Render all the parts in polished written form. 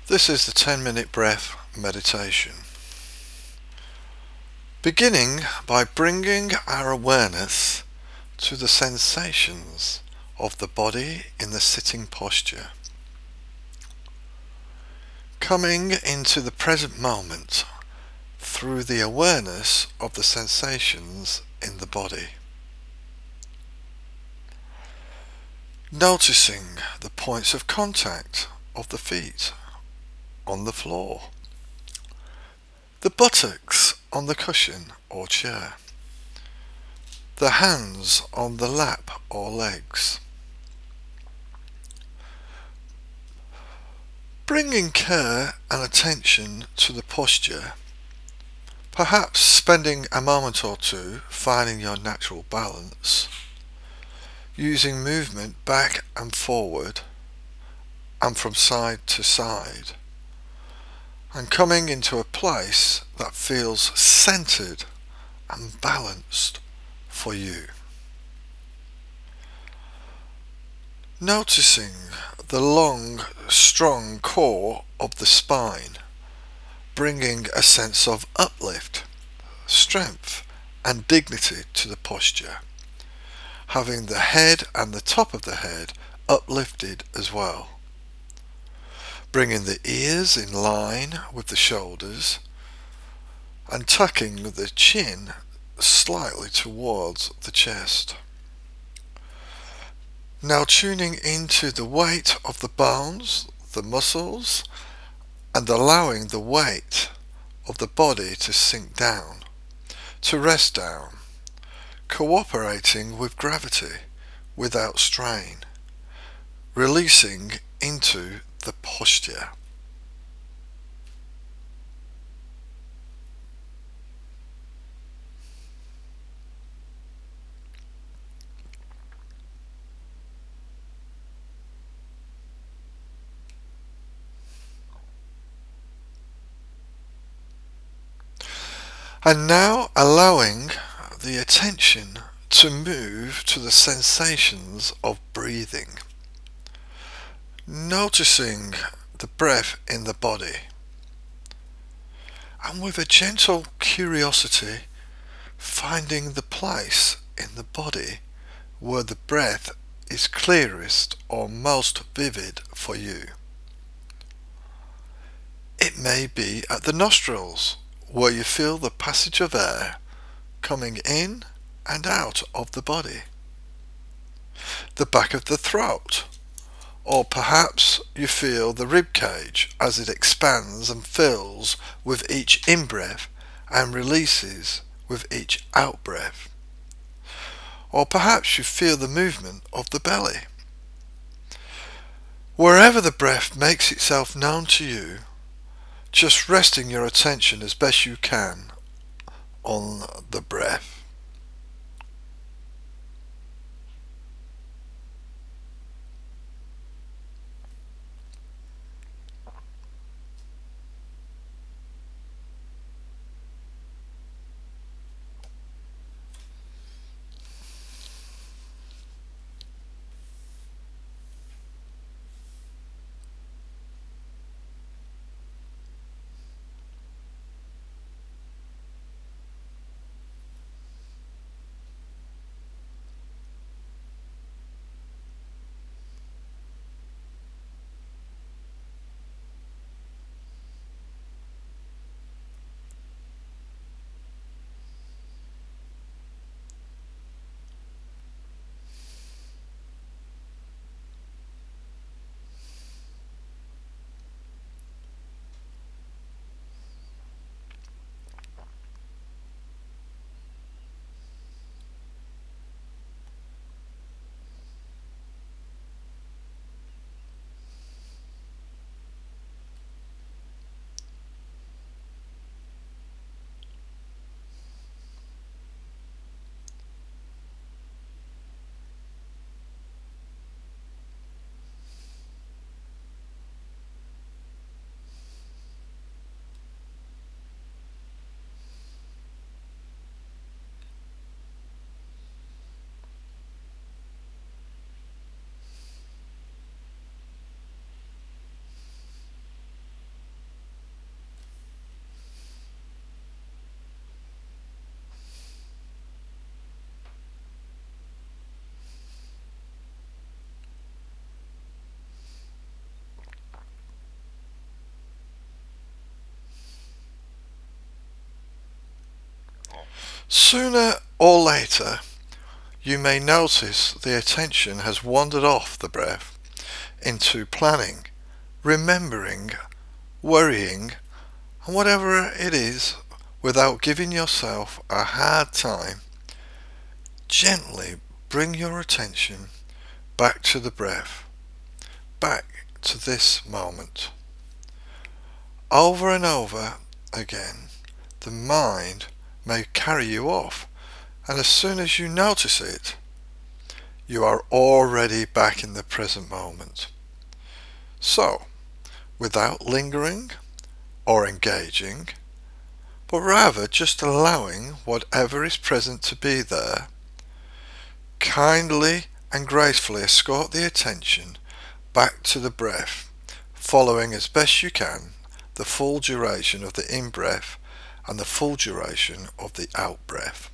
This is the 10-minute breath meditation. Beginning by bringing our awareness to the sensations of the body in the sitting posture. Coming into the present moment through the awareness of the sensations in the body. Noticing the points of contact of the feet on the floor, the buttocks on the cushion or chair, the hands on the lap or legs. Bringing care and attention to the posture, perhaps spending a moment or two finding your natural balance, using movement back and forward and from side to side, and coming into a place that feels centered and balanced for you. Noticing the long, strong core of the spine, bringing a sense of uplift, strength and dignity to the posture, having the head and the top of the head uplifted as well, bringing the ears in line with the shoulders and tucking the chin slightly towards the chest. Now tuning into the weight of the bones, the muscles, and allowing the weight of the body to sink down, to rest down, cooperating with gravity without strain, releasing into the posture. And now allowing the attention to move to the sensations of breathing. Noticing the breath in the body. And with a gentle curiosity, finding the place in the body where the breath is clearest or most vivid for you. It may be at the nostrils, where you feel the passage of air coming in and out of the body. The back of the throat, or perhaps you feel the rib cage as it expands and fills with each in-breath and releases with each out-breath. Or perhaps you feel the movement of the belly. Wherever the breath makes itself known to you, just resting your attention as best you can on the breath. Sooner or later, you may notice the attention has wandered off the breath into planning, remembering, worrying, and whatever it is, without giving yourself a hard time. Gently bring your attention back to the breath, back to this moment. Over and over again, the mind may carry you off, and as soon as you notice it, you are already back in the present moment. So, without lingering or engaging, but rather just allowing whatever is present to be there, kindly and gracefully escort the attention back to the breath, following as best you can the full duration of the in-breath and the full duration of the out-breath.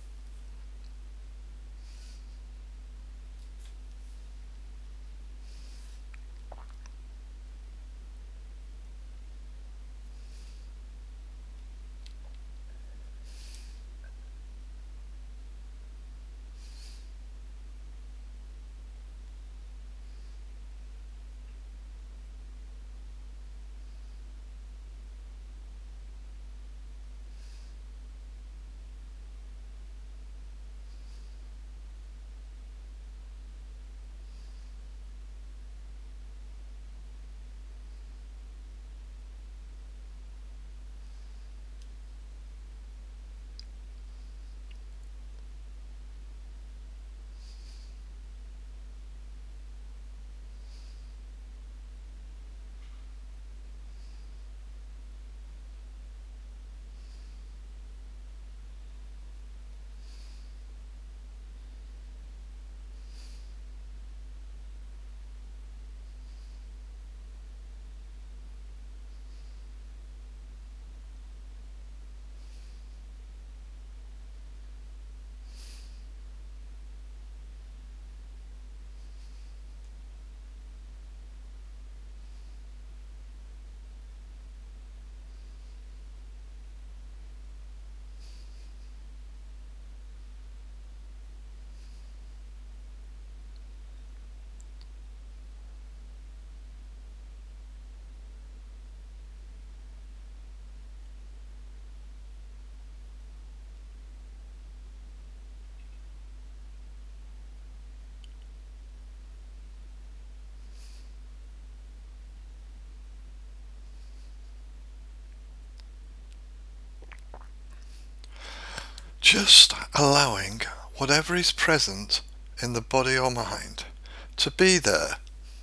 Just allowing whatever is present in the body or mind to be there,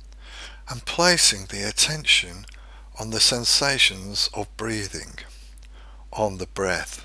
and placing the attention on the sensations of breathing, on the breath.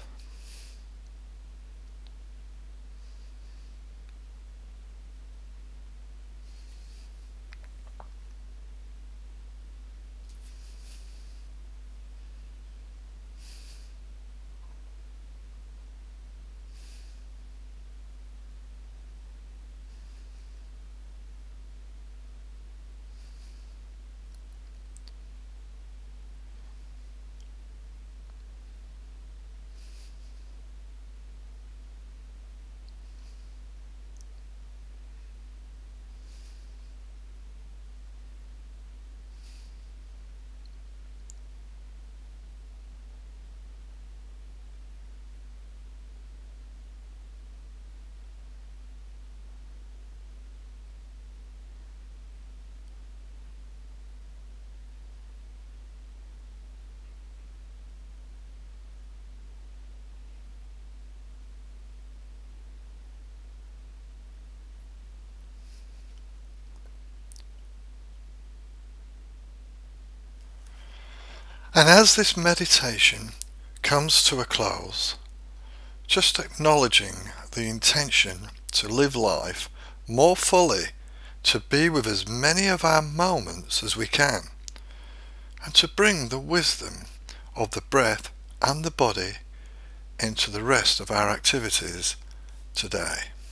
And as this meditation comes to a close, just acknowledging the intention to live life more fully, to be with as many of our moments as we can, and to bring the wisdom of the breath and the body into the rest of our activities today.